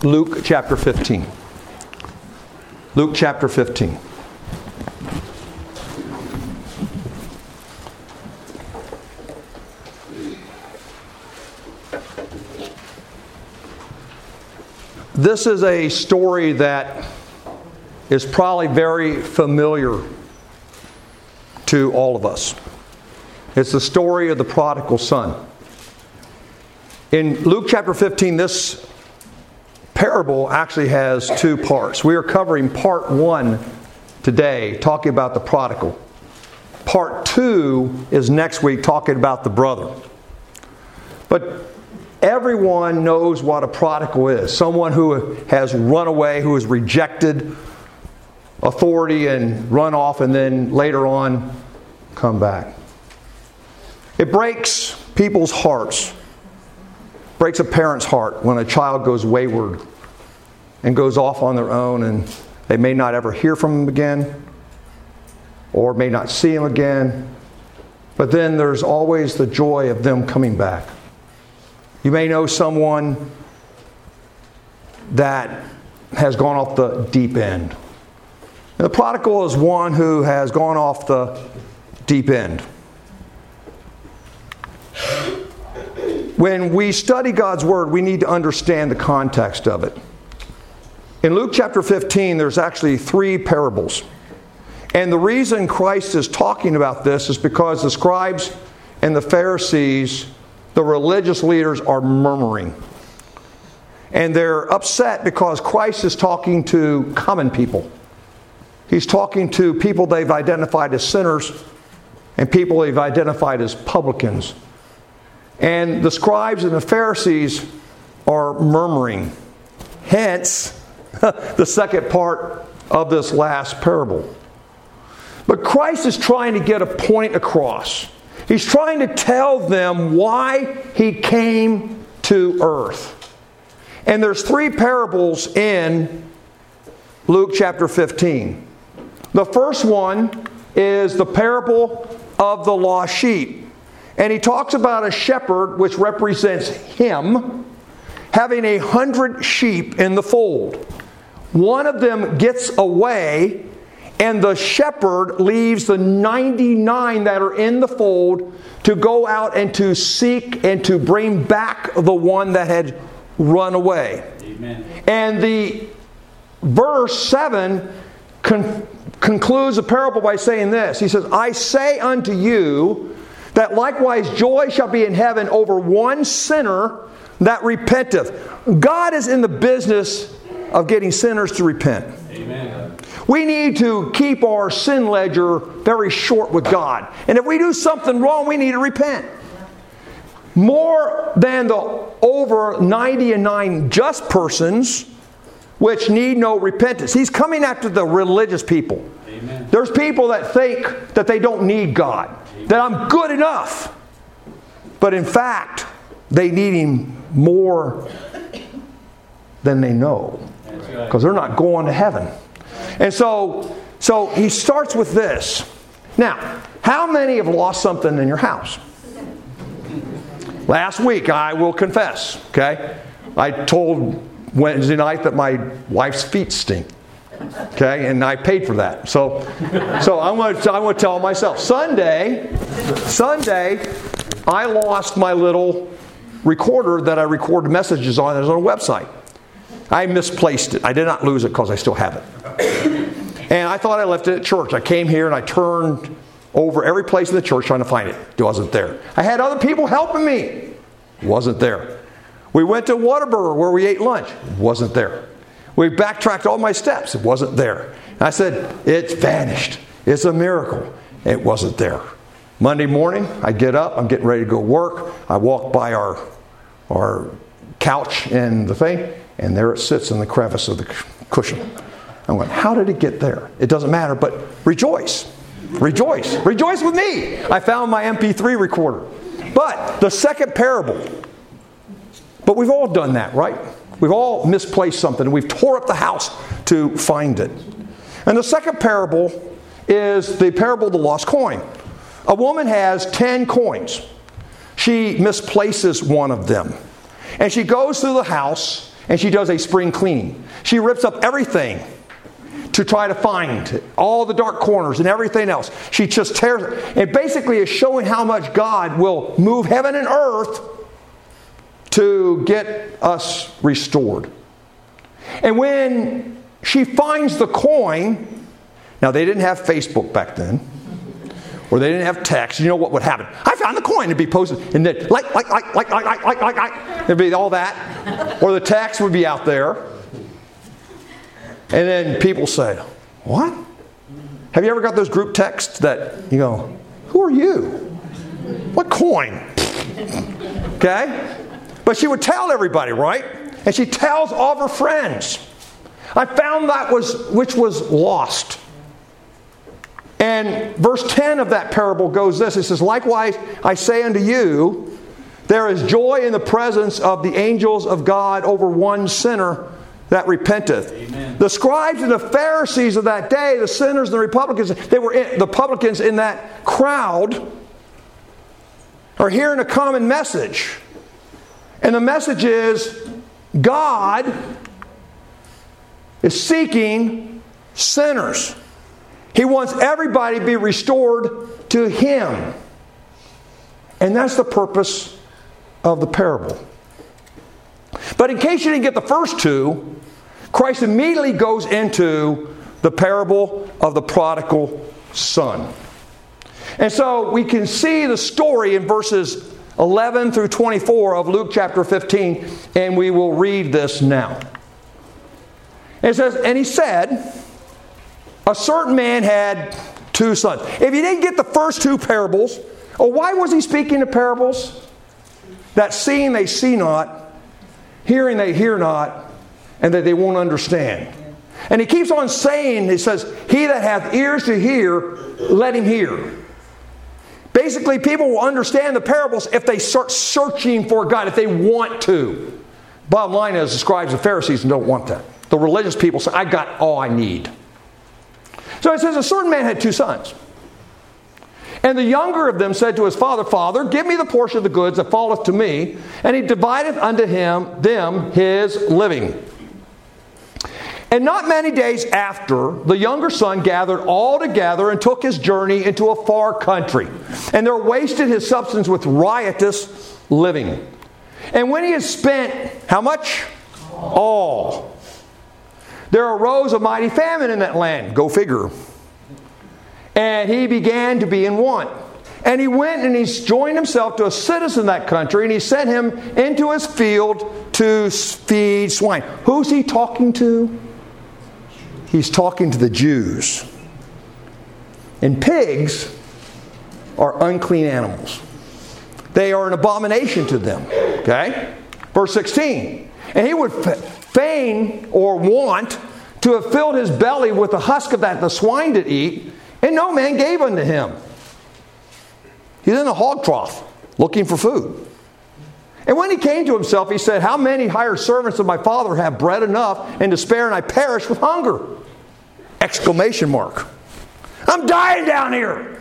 Luke chapter 15. Luke chapter 15. This is a story that is probably very familiar to all of us. It's the story of the prodigal son. In Luke chapter 15, this parable actually has two parts. We are covering part 1 today, talking about the prodigal. Part 2 is next week, talking about the brother. But everyone knows what a prodigal is. Someone who has run away, who has rejected authority and run off and then later on come back. It breaks people's hearts. Breaks a parent's heart when a child goes wayward and goes off on their own, and they may not ever hear from him again or may not see him again. But then there's always the joy of them coming back. You may know someone that has gone off the deep end. And the prodigal is one who has gone off the deep end. When we study God's Word, we need to understand the context of it. In Luke chapter 15, there's actually 3 parables. And the reason Christ is talking about this is because the scribes and the Pharisees, the religious leaders, are murmuring. And they're upset because Christ is talking to common people. He's talking to people they've identified as sinners and people they've identified as publicans. And the scribes and the Pharisees are murmuring. Hence, the second part of this last parable. But Christ is trying to get a point across. He's trying to tell them why He came to earth. And there's 3 parables in Luke chapter 15. The first one is the parable of the lost sheep. And he talks about a shepherd, which represents him, having 100 sheep in the fold. One of them gets away, and the shepherd leaves the 99 that are in the fold to go out and to seek and to bring back the one that had run away. Amen. And the verse 7 concludes the parable by saying this. He says, I say unto you, that likewise joy shall be in heaven over one sinner that repenteth. God is in the business of getting sinners to repent. Amen. We need to keep our sin ledger very short with God. And if we do something wrong, we need to repent. More than the over 99 just persons which need no repentance. He's coming after the religious people. Amen. There's people that think that they don't need God. That I'm good enough. But in fact, they need Him more than they know. Because they're not going to heaven. And so he starts with this. Now, how many have lost something in your house? Last week, I will confess, okay? I told Wednesday night that my wife's feet stink. Okay, and I paid for that. So I'm going to tell myself. Sunday, I lost my little recorder that I recorded messages on. It was on a website. I misplaced it. I did not lose it because I still have it. And I thought I left it at church. I came here and I turned over every place in the church trying to find it. It wasn't there. I had other people helping me. It wasn't there. We went to Whataburger where we ate lunch. It wasn't there. We backtracked all my steps. It wasn't there. And I said, it's vanished. It's a miracle. It wasn't there. Monday morning, I get up. I'm getting ready to go work. I walk by our couch and the thing, and there it sits in the crevice of the cushion. I went, how did it get there? It doesn't matter, but rejoice. Rejoice. Rejoice with me. I found my MP3 recorder. But the second parable. But we've all done that, right? We've all misplaced something. We've tore up the house to find it. And the second parable is the parable of the lost coin. A woman has 10 coins. She misplaces one of them. And she goes through the house and she does a spring cleaning. She rips up everything to try to find all the dark corners and everything else. She just tears it. It basically is showing how much God will move heaven and earth to get us restored. And when she finds the coin, now they didn't have Facebook back then, or they didn't have text. You know what would happen? I found the coin. It'd be posted, and then like. It'd be all that, or the text would be out there. And then people say, what? Have you ever got those group texts that you go, who are you? What coin? Okay? But she would tell everybody, right? And she tells all of her friends. I found that which was lost. And verse 10 of that parable goes this. It says, likewise I say unto you, there is joy in the presence of the angels of God over one sinner that repenteth. Amen. The scribes and the Pharisees of that day, the sinners and the Republicans, the publicans in that crowd are hearing a common message. And the message is, God is seeking sinners. He wants everybody to be restored to Him. And that's the purpose of the parable. But in case you didn't get the first two, Christ immediately goes into the parable of the prodigal son. And so we can see the story in verses 11 through 24 of Luke chapter 15, and we will read this now. It says, and he said, a certain man had 2 sons. If you didn't get the first 2 parables, why was he speaking of parables? That seeing they see not, hearing they hear not, and that they won't understand. And he keeps on saying, he says, he that hath ears to hear, let him hear. Basically, people will understand the parables if they start searching for God, if they want to. Bottom line is, the scribes and Pharisees don't want that. The religious people say, I got all I need. So it says, a certain man had 2 sons. And the younger of them said to his father, Father, give me the portion of the goods that falleth to me. And he divideth unto them his living. And not many days after, the younger son gathered all together and took his journey into a far country. And there wasted his substance with riotous living. And when he had spent, how much? All. There arose a mighty famine in that land. Go figure. And he began to be in want. And he went and he joined himself to a citizen of that country, and he sent him into his field to feed swine. Who's he talking to? He's talking to the Jews. And pigs are unclean animals. They are an abomination to them. Okay? Verse 16. And he would fain or want to have filled his belly with the husk of that the swine did eat, and no man gave unto him. He's in a hog trough looking for food. And when he came to himself, he said, how many hired servants of my father have bread enough and to spare, and I perish with hunger? Exclamation mark. I'm dying down here.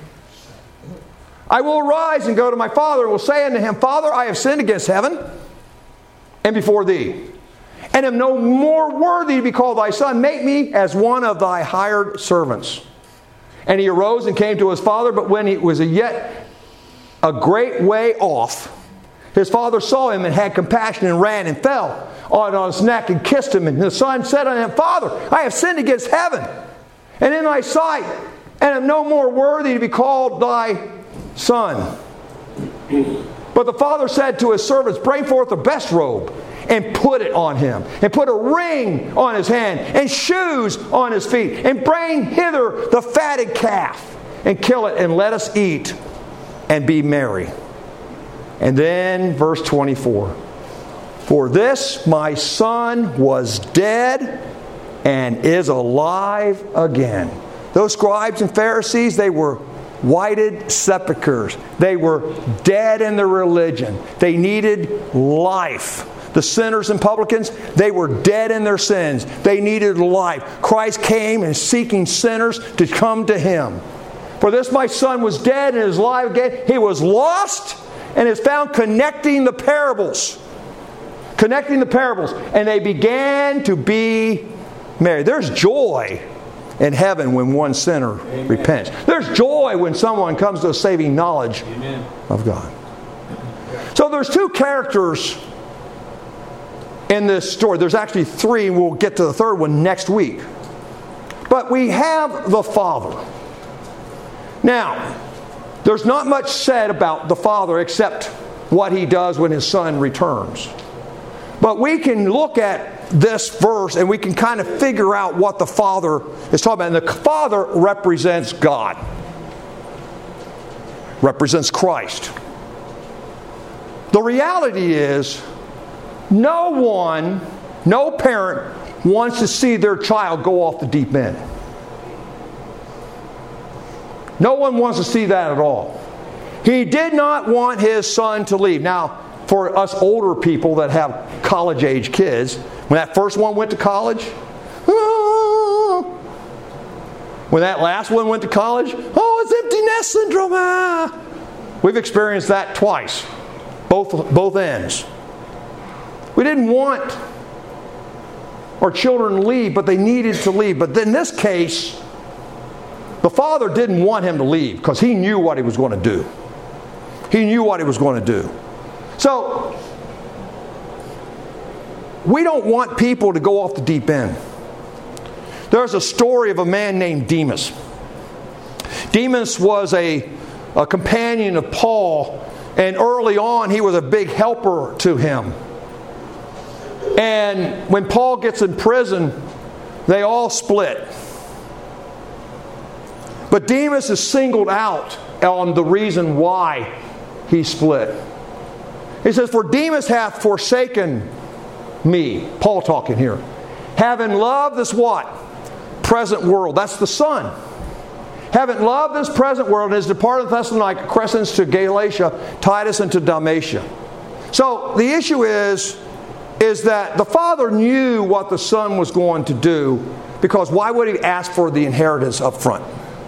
I will arise and go to my father and will say unto him, Father, I have sinned against heaven and before thee, and am no more worthy to be called thy son. Make me as one of thy hired servants. And he arose and came to his father, but when he was yet a great way off, his father saw him and had compassion and ran and fell on his neck and kissed him. And the son said unto him, Father, I have sinned against heaven and in thy sight, and am no more worthy to be called thy son. But the father said to his servants, bring forth the best robe and put it on him, and put a ring on his hand and shoes on his feet, and bring hither the fatted calf and kill it, and let us eat and be merry. And then verse 24. For this my son was dead and is alive again. Those scribes and Pharisees, they were whited sepulchres. They were dead in their religion. They needed life. The sinners and publicans, they were dead in their sins. They needed life. Christ came and seeking sinners to come to Him. For this my son was dead and is alive again. He was lost and is found, connecting the parables. connecting the parables. And they began to be merry. There's joy in heaven when one sinner repents. There's joy when someone comes to a saving knowledge of God. So there's two characters in this story. There's actually three. We'll get to the third one next week. But we have the Father. Now, there's not much said about the Father except what He does when His Son returns. But we can look at this verse and we can kind of figure out what the Father is talking about. And the Father represents God. Represents Christ. The reality is, no parent wants to see their child go off the deep end. No one wants to see that at all. He did not want His Son to leave. Now, for us older people that have college-age kids, when that first one went to college, when that last one went to college, it's empty nest syndrome. We've experienced that twice, both ends. We didn't want our children to leave, but they needed to leave. But in this case, the Father didn't want him to leave because He knew what He was going to do. He knew what He was going to do. So, we don't want people to go off the deep end. There's a story of a man named Demas. Demas was a companion of Paul, and early on he was a big helper to him. And when Paul gets in prison, they all split. But Demas is singled out on the reason why he split. He says, "For Demas hath forsaken me," Paul talking here, "having loved this" what? Present world. That's the Son. "Having loved this present world, and is departed Thessalonica, Crescens to Galatia, Titus into Dalmatia." So the issue is that the Father knew what the Son was going to do, because why would He ask for the inheritance up front?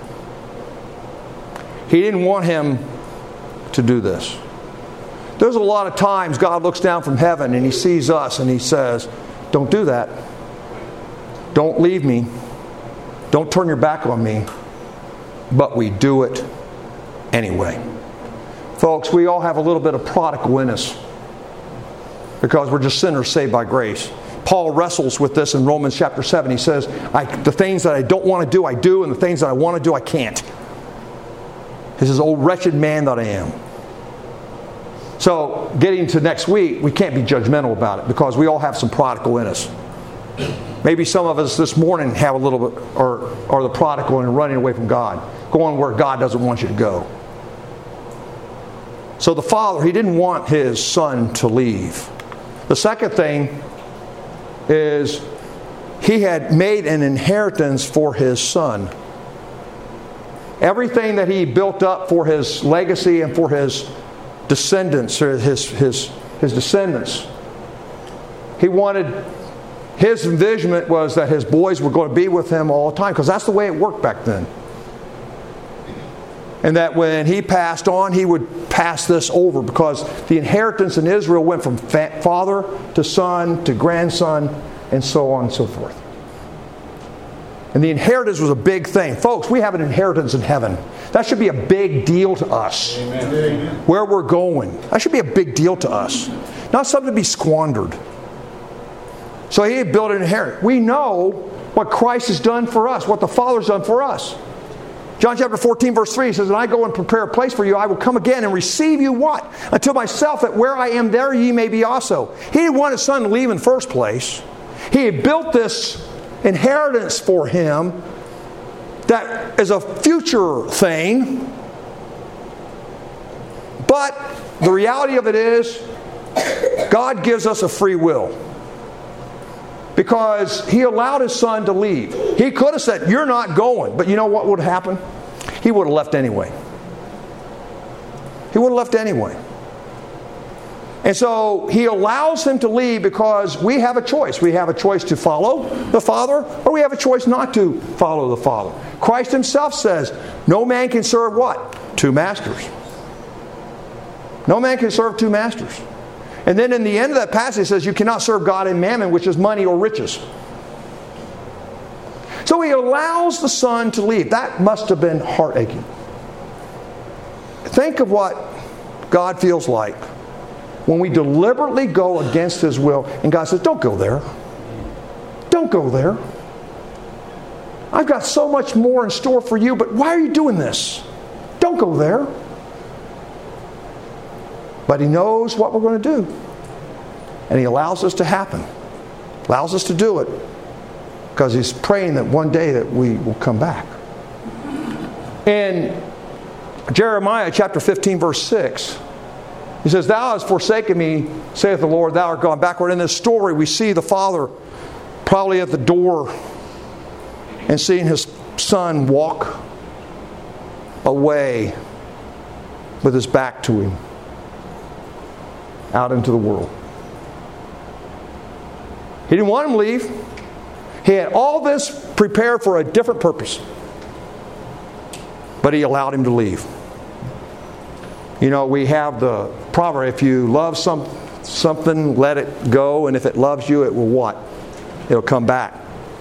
He didn't want him to do this. There's a lot of times God looks down from heaven and He sees us and He says, "Don't do that. Don't leave me. Don't turn your back on me." But we do it anyway. Folks, we all have a little bit of prodigal in us because we're just sinners saved by grace. Paul wrestles with this in Romans chapter 7. He says, the things that I don't want to do, I do, and the things that I want to do, I can't. He says, "Oh, wretched man that I am." So, getting to next week, we can't be judgmental about it because we all have some prodigal in us. Maybe some of us this morning have a little bit, or the prodigal and running away from God, going where God doesn't want you to go. So the Father, He didn't want His Son to leave. The second thing is He had made an inheritance for His Son. Everything that He built up for His legacy and for His descendants, or his descendants, He wanted, His envisionment was that His boys were going to be with Him all the time, because that's the way it worked back then. And that when He passed on, He would pass this over, because the inheritance in Israel went from father to son to grandson and so on and so forth. And the inheritance was a big thing. Folks, we have an inheritance in heaven. That should be a big deal to us. Amen. Where we're going. That should be a big deal to us. Not something to be squandered. So He built an inheritance. We know what Christ has done for us, what the Father's done for us. John chapter 14 verse 3 says, "And I go and prepare a place for you. I will come again and receive you" what? "Unto myself, that where I am, there ye may be also." He didn't want His Son to leave in the first place. He had built this inheritance for him that is a future thing. But the reality of it is, God gives us a free will. Because He allowed His Son to leave. He could have said, "You're not going." But you know what would have happened? He would have left anyway. He would have left anyway. And so He allows him to leave because we have a choice. We have a choice to follow the Father, or we have a choice not to follow the Father. Christ Himself says, no man can serve what? Two masters. No man can serve two masters. And then in the end of that passage it says, you cannot serve God and mammon, which is money or riches. So he allows the son to leave. That must have been heartaching. Think of what God feels like when we deliberately go against His will. And God says, don't go there. Don't go there. I've got so much more in store for you, but why are you doing this? Don't go there. But He knows what we're going to do. And He allows this to happen. Allows us to do it. Because He's praying that one day that we will come back. In Jeremiah chapter 15 verse 6, He says, Thou hast forsaken me, saith the Lord, Thou art gone backward. In this story we see the father probably at the door and seeing his son walk away with his back to him out into the world. He didn't want him to leave. He had all this prepared for a different purpose. But He allowed him to leave. You know, we have the proverb, if you love something, let it go. And if it loves you, it will what? It'll come back.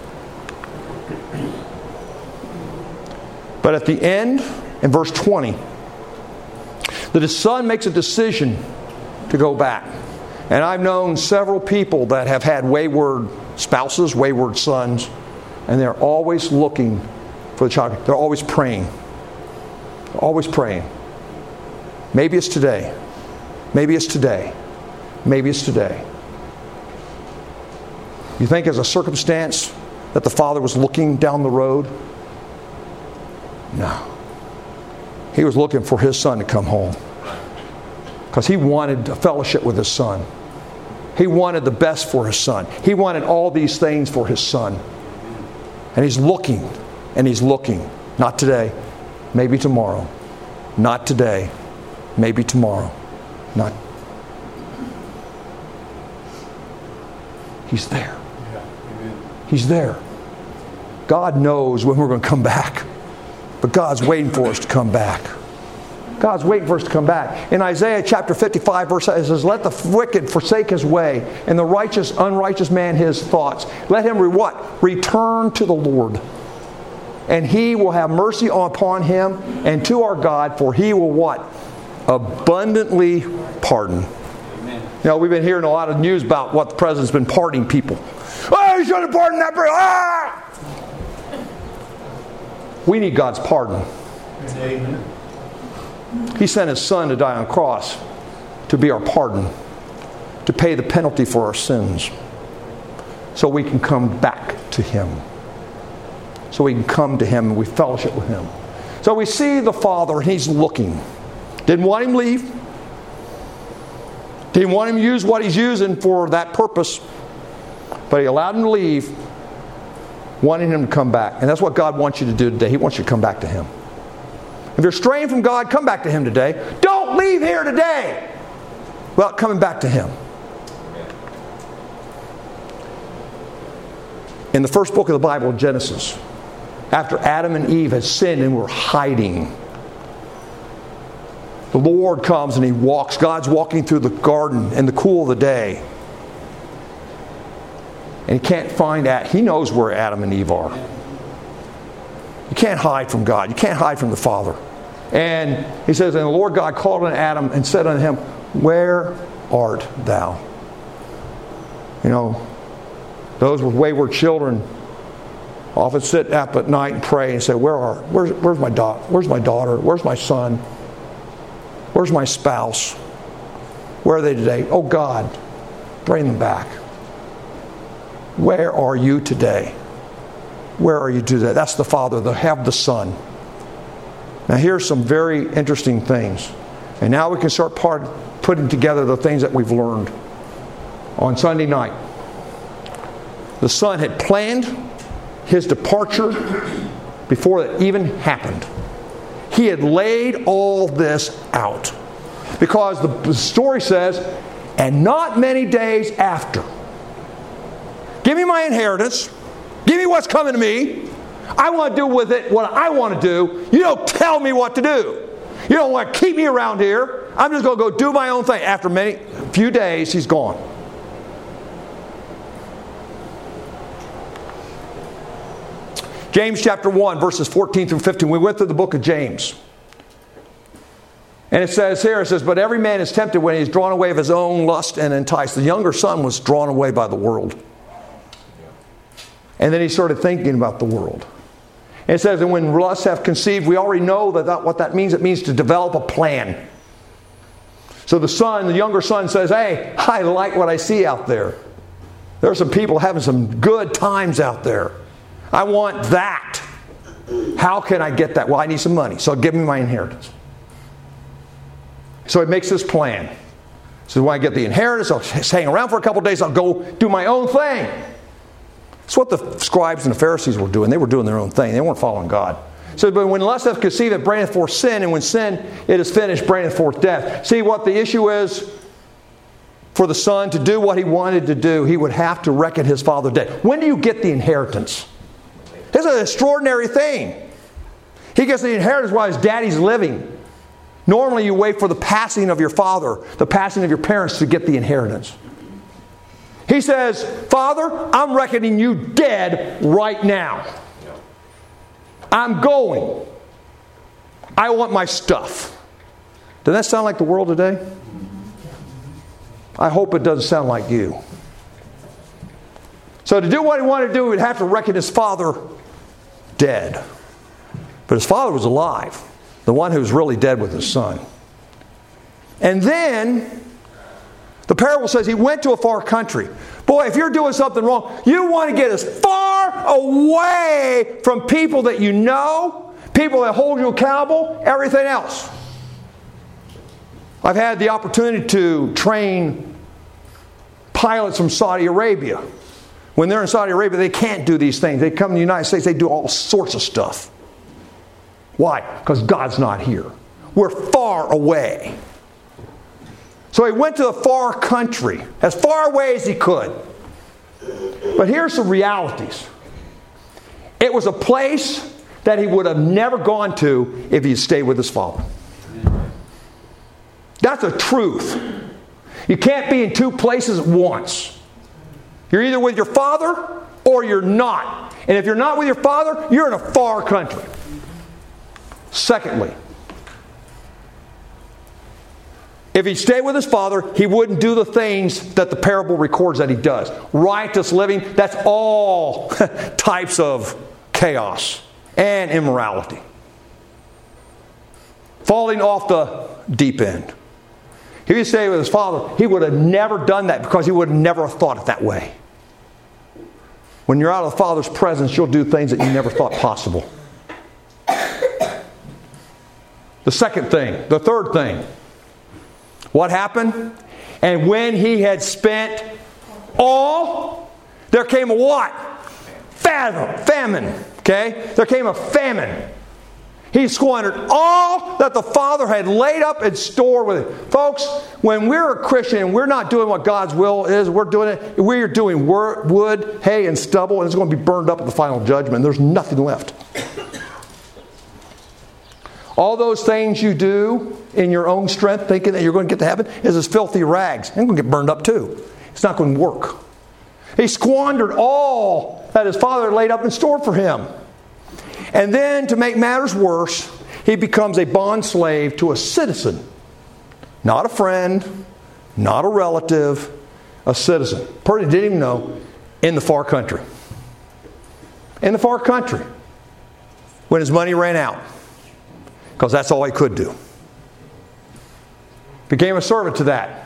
But at the end, in verse 20, the son makes a decision to go back. And I've known several people that have had wayward spouses, wayward sons, and they're always looking for the child. They're always praying. They're always praying. Maybe it's today. Maybe it's today. Maybe it's today. You think as a circumstance that the father was looking down the road? No. He was looking for his son to come home. Because he wanted a fellowship with his son. He wanted the best for his son. He wanted all these things for his son. And he's looking. And he's looking. Not today. Maybe tomorrow. Not today. Maybe tomorrow. Not. He's there. He's there. God knows when we're going to come back. But God's waiting for us to come back. God's waiting for us to come back. In Isaiah chapter 55 verse 8 it says, Let the wicked forsake his way, and the unrighteous man his thoughts. Let him what? Return to the Lord. And He will have mercy upon him, and to our God, for He will what? Abundantly pardon. Amen. You know, we've been hearing a lot of news about what the president's been pardoning people. Oh, he should have pardoned that person. Ah! We need God's pardon. Amen. He sent His Son to die on the cross to be our pardon, to pay the penalty for our sins, so we can come back to Him. So we can come to Him and we fellowship with Him. So we see the Father and He's looking. Didn't want him to leave. Didn't want him to use what he's using for that purpose. But He allowed him to leave, wanting him to come back. And that's what God wants you to do today. He wants you to come back to Him. If you're straying from God, come back to Him today. Don't leave here today without coming back to Him. In the first book of the Bible, Genesis, after Adam and Eve had sinned and were hiding, the Lord comes and He walks. God's walking through the garden in the cool of the day. And He can't find Adam. He knows where Adam and Eve are. You can't hide from God. You can't hide from the Father. And He says, And the Lord God called on Adam and said unto him, Where art thou? You know, those with wayward children often sit up at night and pray and say, Where's my daughter? Where's my daughter? Where's my son? Where's my spouse? Where are they today? Oh God, bring them back. Where are you today? Where are you today? That's the Father. They have the Son. Now here's some very interesting things. And now we can start putting together the things that we've learned. On Sunday night, the Son had planned His departure before it even happened. He had laid all this out. Because the story says, and not many days after. Give me my inheritance. Give me what's coming to me. I want to do with it what I want to do. You don't tell me what to do. You don't want to keep me around here. I'm just going to go do my own thing. After many, few days, he's gone. James chapter 1, verses 14 through 15. We went through the book of James. And it says, but every man is tempted when he is drawn away of his own lust and enticed. The younger son was drawn away by the world. And then he started thinking about the world. And it says, and when lusts have conceived, we already know what that means. It means to develop a plan. So the younger son says, hey, I like what I see out there. There are some people having some good times out there. I want that. How can I get that? Well, I need some money, so give me my inheritance. So he makes this plan. So when I get the inheritance, I'll just hang around for a couple of days, I'll go do my own thing. That's what the scribes and the Pharisees were doing. They were doing their own thing. They weren't following God. So, but when lust hath conceived, it bringeth forth sin, and when sin it is finished, bringeth forth death. See what the issue is? For the son to do what he wanted to do, he would have to reckon his father dead. When do you get the inheritance? It's an extraordinary thing. He gets the inheritance while his daddy's living. Normally you wait for the passing of your father, the passing of your parents to get the inheritance. He says, Father, I'm reckoning you dead right now. I'm going. I want my stuff. Does that sound like the world today? I hope it doesn't sound like you. So to do what he wanted to do, he would have to reckon his father dead. But his father was alive. The one who was really dead with his son. And then, the parable says he went to a far country. Boy, if you're doing something wrong, you want to get as far away from people that you know, people that hold you accountable, everything else. I've had the opportunity to train pilots from Saudi Arabia. When they're in Saudi Arabia, they can't do these things. They come to the United States, they do all sorts of stuff. Why? Because God's not here. We're far away. So he went to a far country, as far away as he could. But here's the realities. It was a place that he would have never gone to if he stayed with his father. That's a truth. You can't be in two places at once. You're either with your father or you're not. And if you're not with your father, you're in a far country. Secondly, if he stayed with his father, he wouldn't do the things that the parable records that he does. Riotous living, that's all types of chaos and immorality. Falling off the deep end. If he stayed with his father, he would have never done that because he would have never thought it that way. When you're out of the Father's presence, you'll do things that you never thought possible. The second thing, the third thing. What happened? And when he had spent all, there came a what? Famine. Okay? There came a famine. He squandered all that the Father had laid up in store with him. Folks, when we're a Christian and we're not doing what God's will is, we're doing wood, hay, and stubble, and it's going to be burned up at the final judgment. There's nothing left. All those things you do in your own strength, thinking that you're going to get to heaven, is as filthy rags. It's going to get burned up too. It's not going to work. He squandered all that his Father had laid up in store for him. And then, to make matters worse, he becomes a bond slave to a citizen. Not a friend, not a relative, a citizen. Person didn't even know, in the far country. In the far country. When his money ran out. Because that's all he could do. Became a servant to that.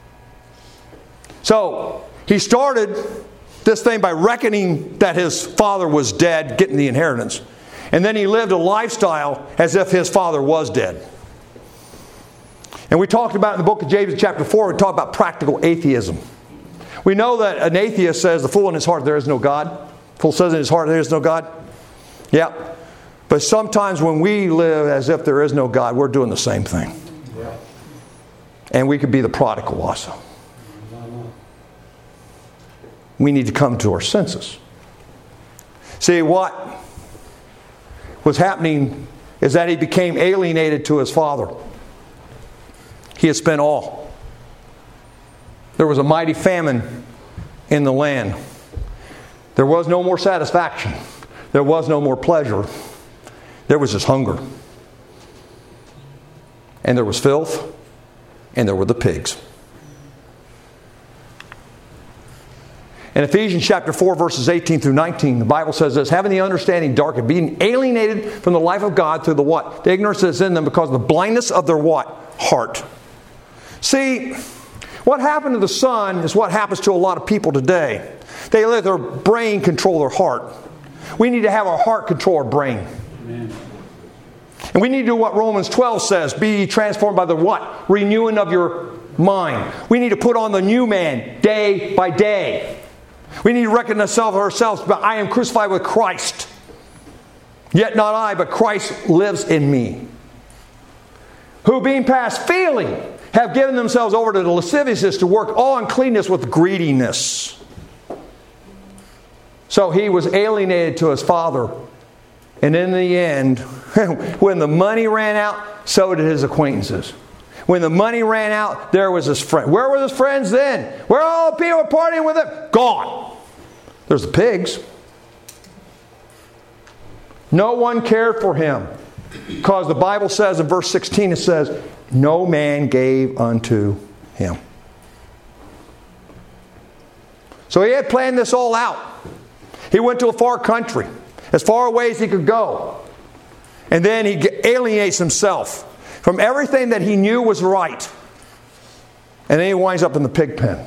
So, he started this thing by reckoning that his father was dead, getting the inheritance. And then he lived a lifestyle as if his father was dead. And we talked about in the book of James chapter 4, we talked about practical atheism. We know that an atheist says, the fool in his heart, there is no God. The fool says in his heart, there is no God. Yeah. But sometimes when we live as if there is no God, we're doing the same thing. And we could be the prodigal also. We need to come to our senses. See, what was happening is that he became alienated to his father. He had spent all. there was a mighty famine in the land. There was no more satisfaction. There was no more pleasure. There was just hunger. And there was filth. And there were the pigs. In Ephesians chapter 4, verses 18 through 19, the Bible says this: having the understanding darkened, being alienated from the life of God through the what? The ignorance that's in them because of the blindness of their what? Heart. See, what happened to the Son is what happens to a lot of people today. They let their brain control their heart. We need to have our heart control our brain. Amen. And we need to do what Romans 12 says: be transformed by the what? Renewing of your mind. We need to put on the new man day by day. We need to recognize ourselves, but I am crucified with Christ. Yet not I, but Christ lives in me. Who being past feeling have given themselves over to the lasciviousness to work all uncleanness with greediness. So he was alienated to his father. And in the end, when the money ran out, so did his acquaintances. When the money ran out, there was his friend. Where were his friends then? Where all the people partying with him? Gone. There's the pigs. No one cared for him. Because the Bible says in verse 16, it says, no man gave unto him. So he had planned this all out. He went to a far country, as far away as he could go. And then he alienates himself from everything that he knew was right. And then he winds up in the pig pen.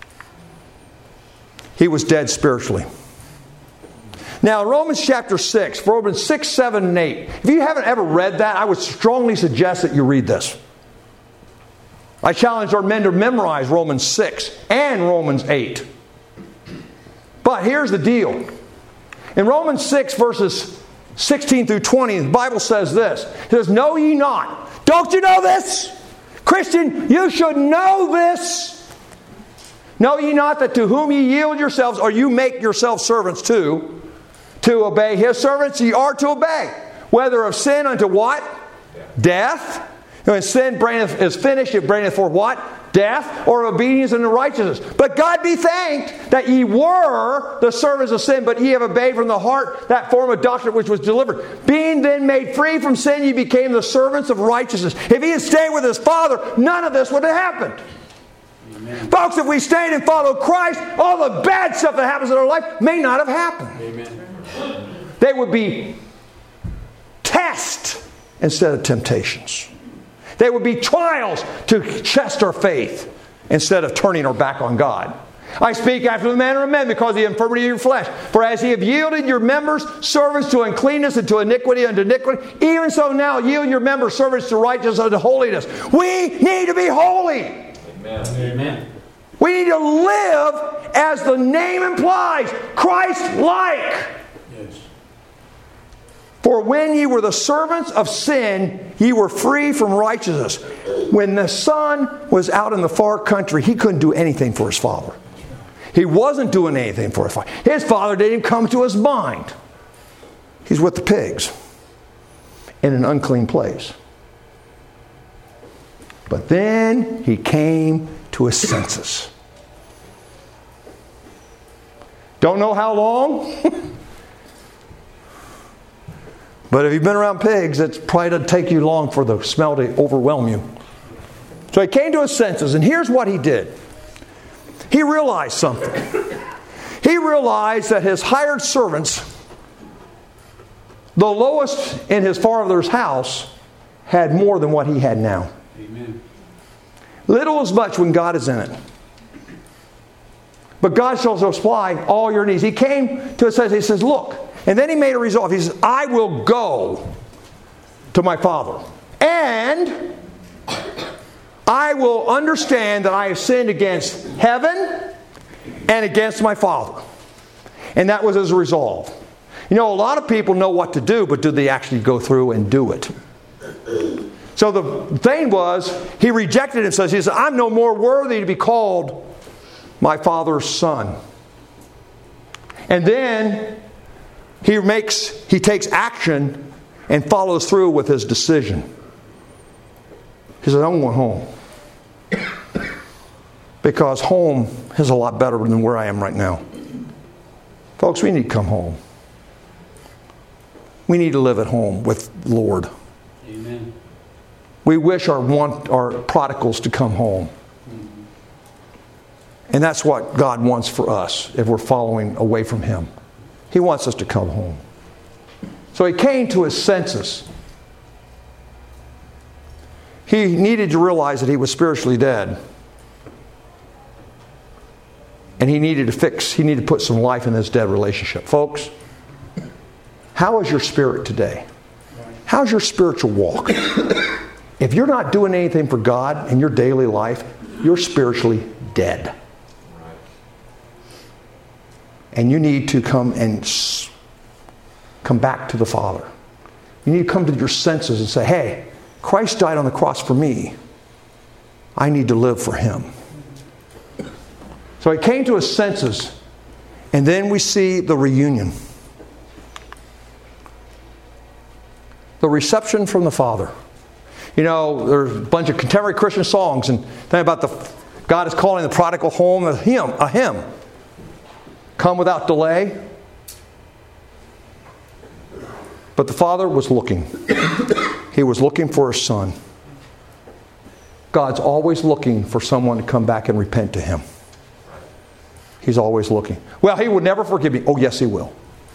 He was dead spiritually. Now, in Romans chapter 6, Romans 6, 7, and 8, if you haven't ever read that, I would strongly suggest that you read this. I challenge our men to memorize Romans 6 and Romans 8. But here's the deal. In Romans 6, verses 16 through 20, the Bible says this. It says, know ye not. Don't you know this? Christian, you should know this. Know ye not that to whom ye yield yourselves, or you make yourselves servants to obey his servants, ye are to obey. Whether of sin unto what? Death. When sin is finished, it bringeth forth what? Death, or obedience unto righteousness. But God be thanked that ye were the servants of sin, but ye have obeyed from the heart that form of doctrine which was delivered. Being then made free from sin, ye became the servants of righteousness. If he had stayed with his Father, none of this would have happened. Amen. Folks, if we stayed and followed Christ, all the bad stuff that happens in our life may not have happened. Amen. They would be tests instead of temptations. They would be trials to test our faith instead of turning our back on God. I speak after the manner of men because of the infirmity of your flesh. For as ye have yielded your members servants to uncleanness and to iniquity unto iniquity, even so now yield your members servants to righteousness unto holiness. We need to be holy. Amen. Amen. We need to live as the name implies, Christ-like. Yes. For when ye were the servants of sin, ye were free from righteousness. When the son was out in the far country, he couldn't do anything for his father. He wasn't doing anything for his father. His father didn't come to his mind. He's with the pigs in an unclean place. But then he came to his senses. Don't know how long. But if you've been around pigs, it probably doesn't take you long for the smell to overwhelm you. So he came to his senses, and here's what he did. He realized something. He realized that his hired servants, the lowest in his father's house, had more than what he had now. Amen. Little is much when God is in it. But God shall supply all your needs. He came to his senses. He says, look. And then he made a resolve. He says, I will go to my father. And I will understand that I have sinned against heaven and against my father. And that was his resolve. You know, a lot of people know what to do, but do they actually go through and do it? So the thing was, he rejected it and says, he said, I'm no more worthy to be called my father's son. And then he takes action and follows through with his decision. He says, I'm going home. Because home is a lot better than where I am right now. Folks, we need to come home. We need to live at home with the Lord. Amen. We wish our prodigals to come home. And that's what God wants for us if we're following away from Him. He wants us to come home. So he came to his senses. He needed to realize that he was spiritually dead. And he needed to put some life in this dead relationship. Folks, how is your spirit today? How's your spiritual walk? If you're not doing anything for God in your daily life, you're spiritually dead. And you need to come back to the Father. You need to come to your senses and say, hey, Christ died on the cross for me. I need to live for Him. So he came to his senses, and then we see the reunion. The reception from the Father. You know, there's a bunch of contemporary Christian songs and think about God is calling the prodigal home a hymn. Come without delay. But the Father was looking. He was looking for His Son. God's always looking for someone to come back and repent to Him. He's always looking. Well, He would never forgive me. Oh, yes, He will.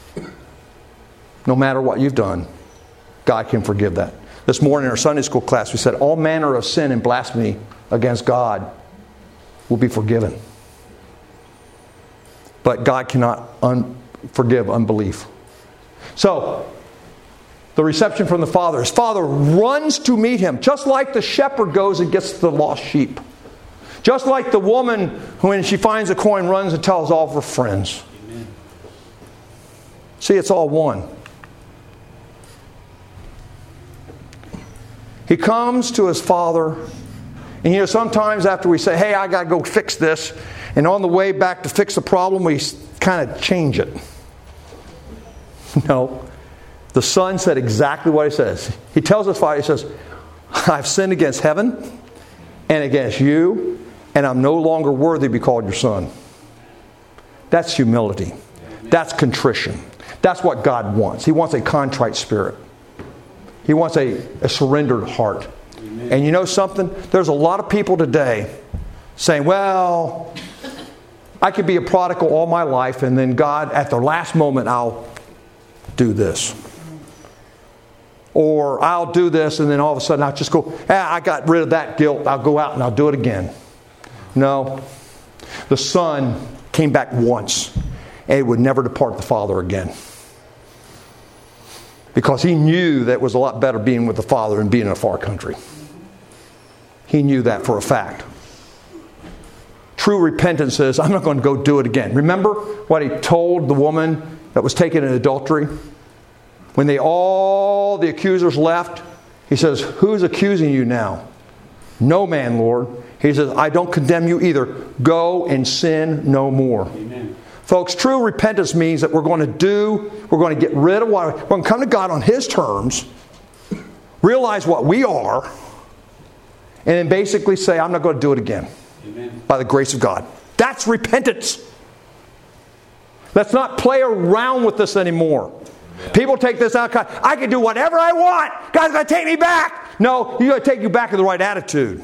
No matter what you've done, God can forgive that. This morning in our Sunday school class, we said all manner of sin and blasphemy against God will be forgiven. But God cannot forgive unbelief. So, the reception from the Father. His Father runs to meet him, just like the shepherd goes and gets the lost sheep. Just like the woman, who, when she finds a coin, runs and tells all of her friends. Amen. See, it's all one. He comes to his Father. And you know, sometimes after we say, hey, I got to go fix this, and on the way back to fix the problem, we kind of change it. No. The Son said exactly what He says. He tells his Father, He says, I've sinned against heaven and against you, and I'm no longer worthy to be called your son. That's humility. That's contrition. That's what God wants. He wants a contrite spirit. He wants a surrendered heart. Amen. And you know something? There's a lot of people today saying, well, I could be a prodigal all my life, and then God, at the last moment, I'll do this. Or I'll do this, and then all of a sudden I'll just go, I got rid of that guilt. I'll go out and I'll do it again. No. The Son came back once, and He would never depart the Father again. Because He knew that it was a lot better being with the Father than being in a far country. He knew that for a fact. True repentance says, I'm not going to go do it again. Remember what He told the woman that was taken in adultery? When all the accusers left, He says, who's accusing you now? No man, Lord. He says, I don't condemn you either. Go and sin no more. Amen. Folks, true repentance means that we're going to get rid of what, we're going to come to God on His terms, realize what we are, and then basically say, I'm not going to do it again. Amen. By the grace of God. That's repentance. Let's not play around with this anymore. People take this out. I can do whatever I want. God's going to take me back. No, He's going to take you back in the right attitude.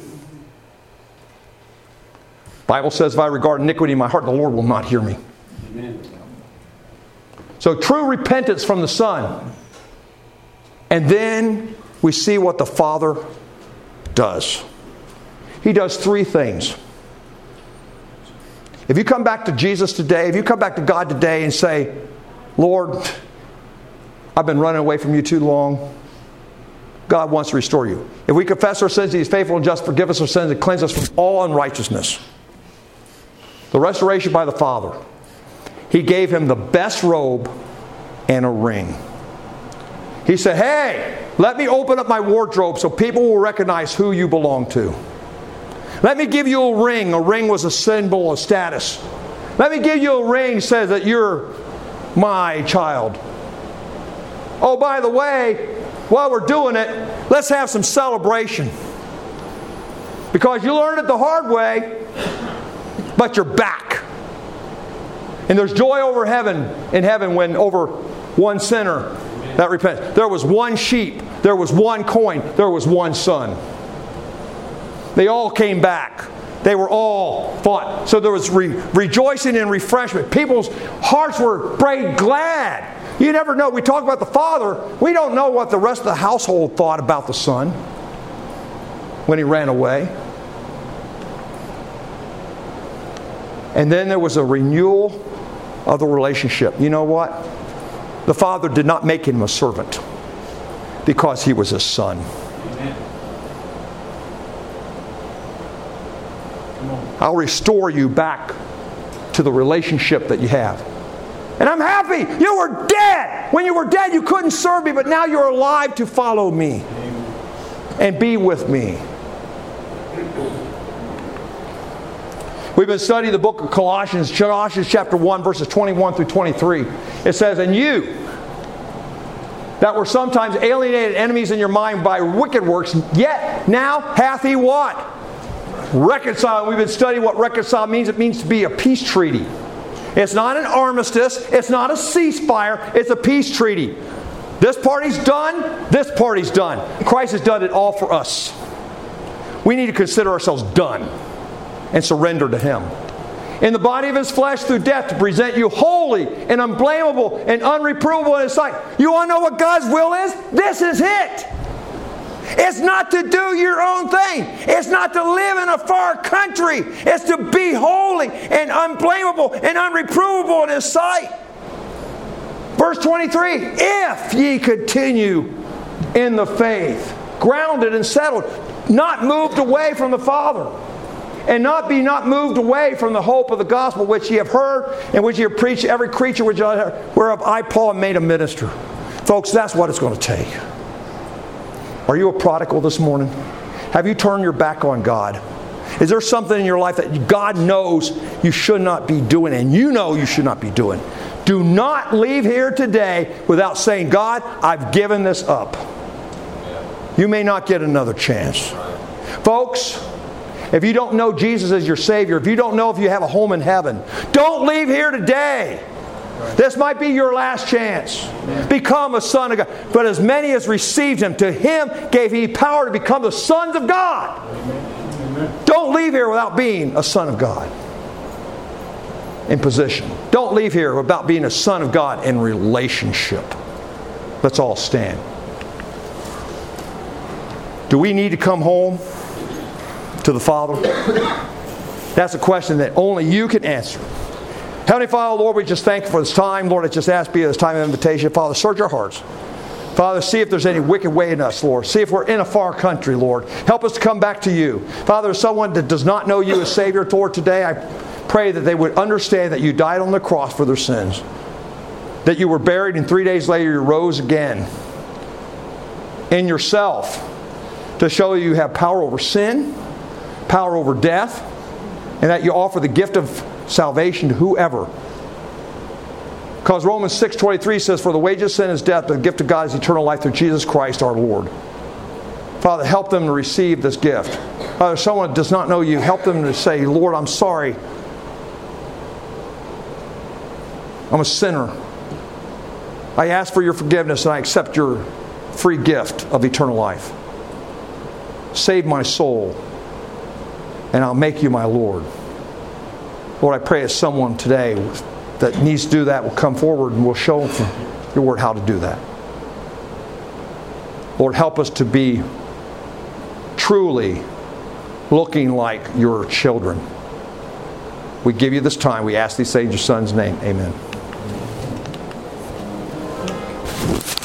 The Bible says, if I regard iniquity in my heart, the Lord will not hear me. Amen. So true repentance from the Son. And then we see what the Father does. He does three things. If you come back to Jesus today, if you come back to God today and say, Lord, I've been running away from you too long, God wants to restore you. If we confess our sins, He is faithful and just to forgive us our sins and cleanse us from all unrighteousness. The restoration by the Father. He gave him the best robe and a ring. He said, hey, let me open up my wardrobe so people will recognize who you belong to. Let me give you a ring. A ring was a symbol of status. Let me give you a ring that says that you're my child. Oh, by the way, while we're doing it, let's have some celebration. Because you learned it the hard way. but you're back. And there's joy in heaven when over one sinner that repents. There was one sheep. There was one coin. There was one son. They all came back. They were all fought. So there was rejoicing and refreshment. People's hearts were prayed glad. You never know. We talk about the Father. We don't know what the rest of the household thought about the Son when he ran away. And then there was a renewal of the relationship. You know what? The Father did not make him a servant because he was his son. Amen. I'll restore you back to the relationship that you have. And I'm happy. You were dead. When you were dead, you couldn't serve me, but now you're alive to follow me and be with me. We've been studying the book of Colossians chapter 1, verses 21 through 23. It says, "And you that were sometimes alienated enemies in your mind by wicked works, yet now hath he" what? Reconciled. We've been studying what reconcile means. It means to be a peace treaty. It's not an armistice. It's not a ceasefire. It's a peace treaty. This party's done. This party's done. Christ has done it all for us. We need to consider ourselves done and surrender to Him. In the body of His flesh through death to present you holy and unblameable and unreprovable in His sight. You want to know what God's will is? This is it. It's not to do your own thing. It's not to live in a far country. It's to be holy and unblameable and unreprovable in His sight. Verse 23, "If ye continue in the faith, grounded and settled, not moved away from the Father, and not moved away from the hope of the gospel which ye have heard, and which ye have preached to every creature whereof I, Paul, am made a minister." Folks, that's what it's going to take. Are you a prodigal this morning? Have you turned your back on God? Is there something in your life that God knows you should not be doing, and you know you should not be doing? Do not leave here today without saying, "God, I've given this up." You may not get another chance. Folks, if you don't know Jesus as your Savior, if you don't know if you have a home in heaven, don't leave here today. This might be your last chance. Become a son of God. But as many as received Him, to Him gave He power to become the sons of God. Amen. Don't leave here without being a son of God in position. Don't leave here without being a son of God in relationship. Let's all stand. Do we need to come home to the Father? That's a question that only you can answer. Heavenly Father, Lord, we just thank you for this time. Lord, I just ask you this time of invitation. Father, search our hearts. Father, see if there's any wicked way in us, Lord. See if we're in a far country, Lord. Help us to come back to you. Father, if someone that does not know you as Savior, Lord, today, I pray that they would understand that you died on the cross for their sins. That you were buried and 3 days later you rose again in yourself to show you have power over sin, power over death, and that you offer the gift of salvation to whoever. Because Romans 6:23 says, "For the wages of sin is death, but the gift of God is eternal life through Jesus Christ our Lord." Father, help them to receive this gift. Father, if someone does not know you, help them to say, "Lord, I'm sorry. I'm a sinner. I ask for your forgiveness and I accept your free gift of eternal life. Save my soul and I'll make you my Lord." Lord, I pray as someone today that needs to do that will come forward and we'll show them from your word how to do that. Lord, help us to be truly looking like your children. We give you this time. We ask these things in your Son's name. Amen.